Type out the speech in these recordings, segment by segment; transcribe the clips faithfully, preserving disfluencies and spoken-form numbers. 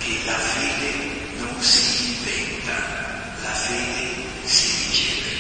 che la fede non si inventa, la fede si riceve.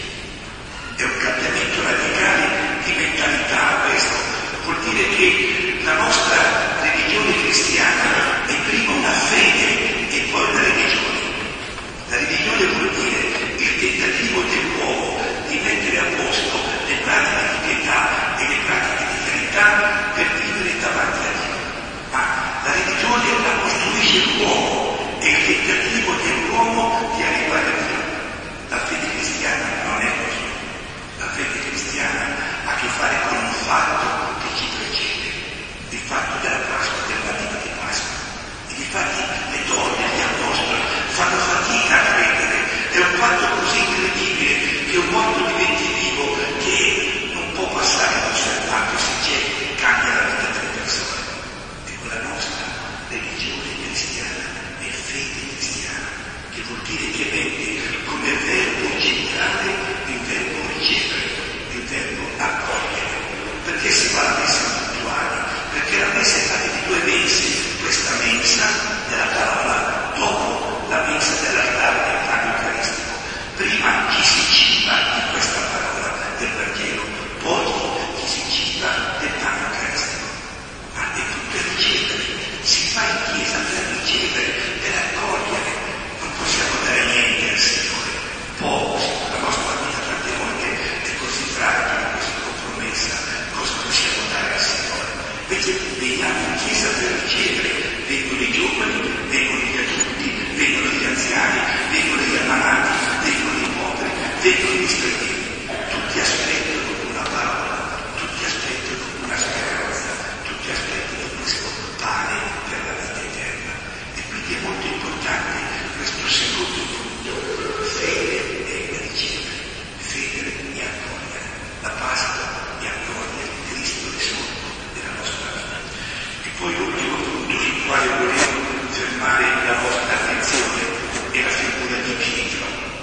È un cambiamento radicale di mentalità questo. Vuol dire che la nostra religione cristiana è prima una fede e poi una religione. La religione vuol dire il tentativo dell'uomo di mettere a posto le pratiche di pietà e le pratiche di carità per vivere davanti a Dio. Ma la religione la costruisce l'uomo, è il tentativo dell'uomo di arrivare a Dio. La fede cristiana non è così. La fede cristiana ha a che fare con un fatto che ci precede, il fatto della Pasqua, del bambino di Pasqua. E difatti le donne, gli apostoli, fanno fatica a credere. È un fatto così incredibile che un mondo diventi vivo che non può passare inosservato, se c'è, cambia la vita delle persone. E quella nostra religione cristiana è fede cristiana, che vuol dire che mette come verbo centrale il verbo ricevere, il verbo accogliere. Perché si fa la messa puntuale? Perché la messa è fatta di due mense, questa mensa della parola dopo la mensa dell'altare del pane eucaristico. Prima chi si ciba di questa parola del Vangelo, poi chi si ciba del pane eucaristico. Ma è tutto ricevere, si fa in chiesa per ricevere, per accogliere. Non possiamo dare niente al Signore. Poi la nostra vita tante volte è così fragile, così compromessa, cosa possiamo dare al Signore? Invece veniamo in chiesa per ricevere, vengono i giovani, vengono gli adulti, vengono gli anziani, vengono gli ammalati, vengono i poveri, vengono gli stranieri. Tutti aspettano una parola, tutti aspettano una speranza, tutti aspettano questo pane per la vita eterna. E quindi è molto importante questo secondo punto, fede e ricevere, fede e accogliere. La Pasqua e accogliere Cristo risorto della nostra vita. E poi l'ultimo punto sul quale volevo fermare la vostra attenzione è la figura di Pietro.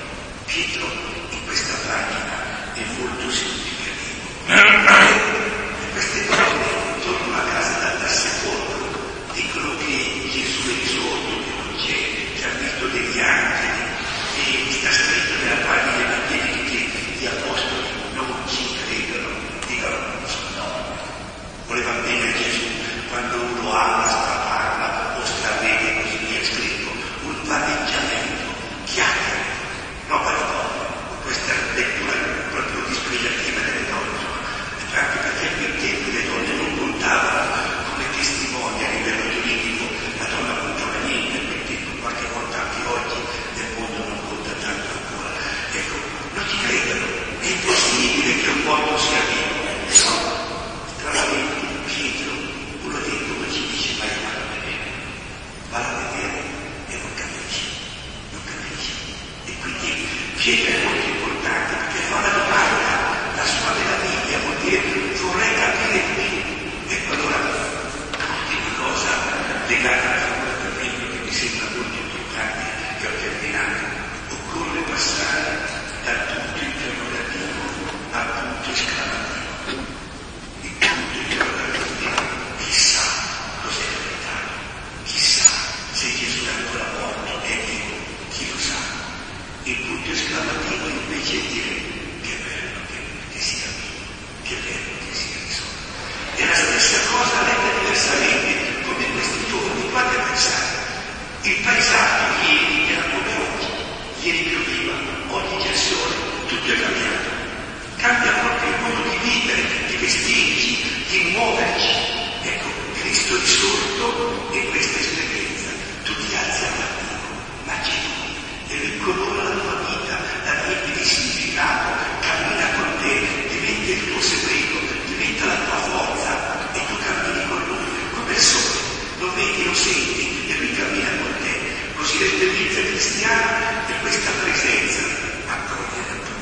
Pietro in questa pagina è molto significativo. Queste donne intorno alla casa dal sepolcro dicono che Gesù è risorto, che non c'è, che ha visto degli angeli, e sta scritto nella pagina evangelica che gli apostoli non ci credono, dicono no. Volevano bene Gesù quando uno ama, straparla o stravede, così via scritto, un vaneggiamento, chiacchiere, roba di donne. Questa lettura proprio dispregiativa delle donne, anche perché per tempo le donne non contavano come testimoni a livello giuridico, la donna non contava niente per tempo, qualche volta anche oggi nel mondo non conta tanto ancora. Ecco, non ci credono, è impossibile che un morto sia vivo. No, tra l'altro Pietro, uno dei due ci dice vai a vedere, va a vedere e non capisci, non capisci. E quindi Pietro è molto importante perché fa una domanda, la sua meraviglia vuol dire vorrei capire di più. Ecco allora, l'ultima cosa legata alla figura del Pietro che mi sembra molto importante che ho terminato, occorre passare dal punto interrogativo al punto esclamativo. Il punto interrogativo è chissà cos'è capitato, chissà se Gesù è ancora morto, è vivo, chi lo sa. Il punto esclamativo invece è dire che bello che, che sia vivo, che bello che sia risorto. È la stessa cosa letta diversamente come questi giorni. Guardate a pensare, il paesaggio ieri era come oggi, ieri pioveva, oggi c'è il sole, tutto è cambiato. Cambia proprio il modo di vivere, di vestirci, di muoverci. Ecco, Cristo risorto è questa esperienza. Tu ti alzi al mattino, immagini, e ricolora la tua vita, la riempi di significato, cammina con te, diventa il tuo segreto, diventa la tua forza e tu cammini con lui, come il sole. Lo vedi, lo senti e lui cammina con te. Così l'esperienza cristiana è questa presenza, accogliere